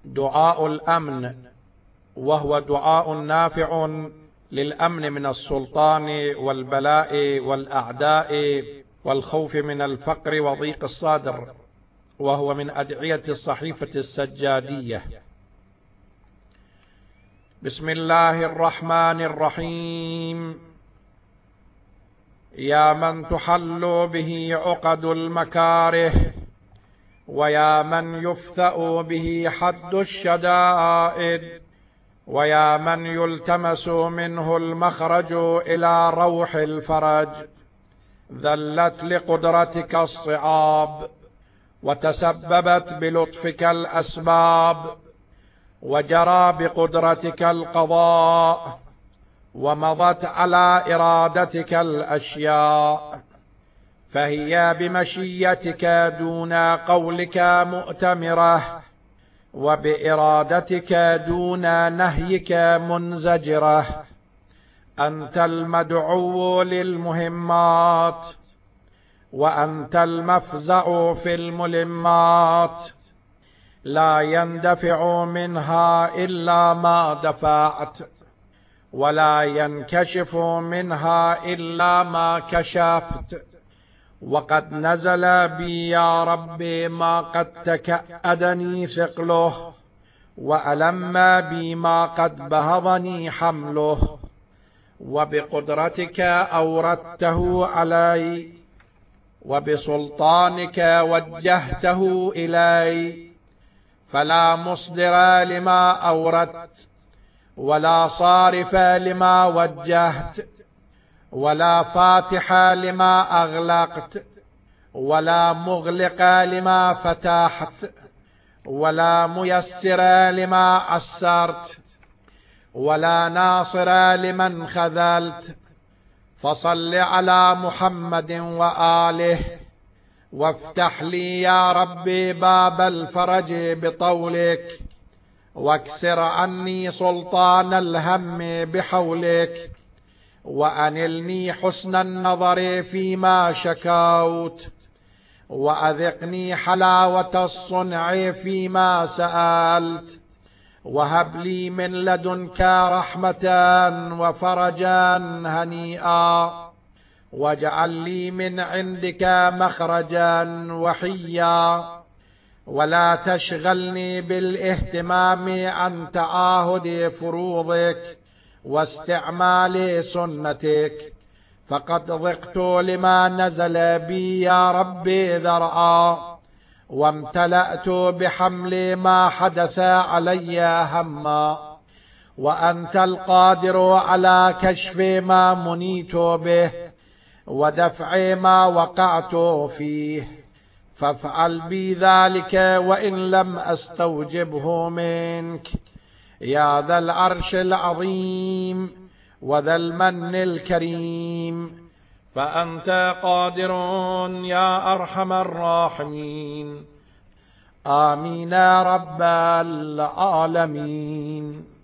دعاء الأمن، وهو دعاء نافع للأمن من السلطان والبلاء والأعداء والخوف من الفقر وضيق الصدر، وهو من أدعية الصحيفة السجادية. بسم الله الرحمن الرحيم. يا من تحل به عقد المكاره، ويا من يفتأ به حد الشدائد، ويا من يلتمس منه المخرج إلى روح الفرج، ذلت لقدرتك الصعاب، وتسببت بلطفك الأسباب، وجرى بقدرتك القضاء، ومضت على إرادتك الأشياء، فهي بمشيتك دون قولك مؤتمرة، وبإرادتك دون نهيك منزجرة. أنت المدعو للمهمات، وأنت المفزع في الملمات، لا يندفع منها إلا ما دفعت، ولا ينكشف منها إلا ما كشفت. وقد نزل بي يا رب ما قد تكأدني ثقله، وألم بي ما قد بهضني حمله، وبقدرتك أوردته علي، وبسلطانك وجهته إلي، فلا مصدر لما أوردت، ولا صارف لما وجهت، ولا فاتح لما أغلقت، ولا مغلق لما فتحت، ولا ميسر لما عسرت، ولا ناصر لمن خذلت. فصل على محمد وآله، وافتح لي يا ربي باب الفرج بطولك، واكسر عني سلطان الهم بحولك، وأنلني حسن النظر فيما شكوت، وأذقني حلاوة الصنع فيما سألت، وهب لي من لدنك رحمة وفرجا هنيئا، واجعل لي من عندك مخرجا وحيا، ولا تشغلني بالاهتمام عن تعاهد فروضك واستعمال سنتك، فقد ضقت لما نزل بي يا ربي ذرعا، وامتلأت بحمل ما حدث علي هما، وأنت القادر على كشف ما منيت به، ودفع ما وقعت فيه، فافعل بي ذلك وإن لم أستوجبه منك، يا ذا العرش العظيم وذا المن الكريم، فأنت قادر يا أرحم الراحمين. آمين يا رب العالمين.